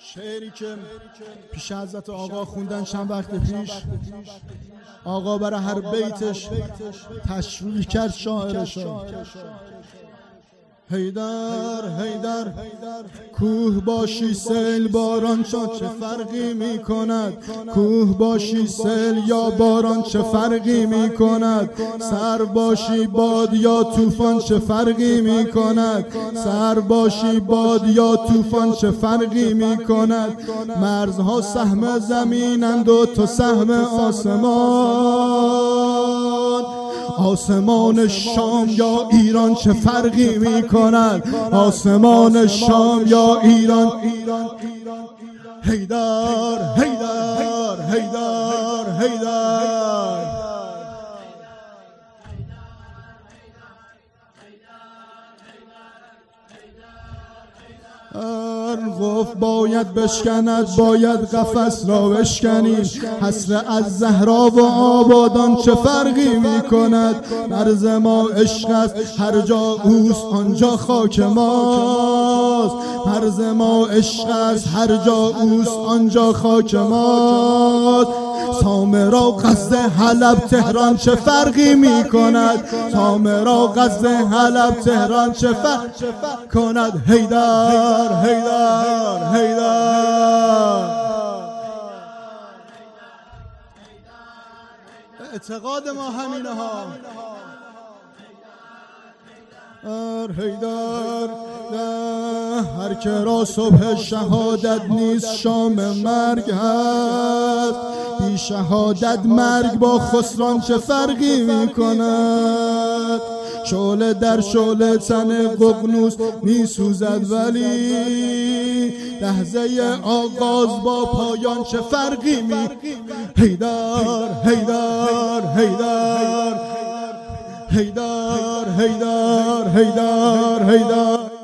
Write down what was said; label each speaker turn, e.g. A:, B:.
A: شعری که پیش حضرت آقا خوندن چند وقت پیش، آقا برای هر بیتش تشریح کرد شاعرشو. هیدر هیدر کوه باشی سیل باران چه فرقی می کند؟ کوه باشی سیل یا باران چه فرقی می کند؟ سر باشی باد یا طوفان چه فرقی می کند؟ سر باشی باد یا طوفان چه فرقی می کند؟ مرزها سهم زمینند و تو سهم آسمان. آسمان شام یا ایران چه فرقی می کند؟ آسمان شام یا ایران. هیدر هیدر هیدر هیدر قف باید بشکند، باید قفس را بشکنیم. حسر از زهرا و آبادان چه فرقی می کند؟ مرز ما عشق است، هر جا اوست آنجا خاک ماست. مرز ما عشق است، هر جا اوست آنجا خاک ماست. سامرا قصد حلب تهران چه فرقی می کند؟ سامرا قصد حلب تهران چه فرق کند؟ هیدر هیدر هیدر. اعتقاد ما همینه ها. هیدر هر که را صبح شهادت نیست شام مرگ هست. بی شهادت مرگ با خسران چه فرقی می کند؟ شعله در شعله تن ققنوس می سوزد، ولی لحظه آغاز با پایان چه فرقی می. هیدر هیدر هیدر هیدر هیدر هیدر هیدر.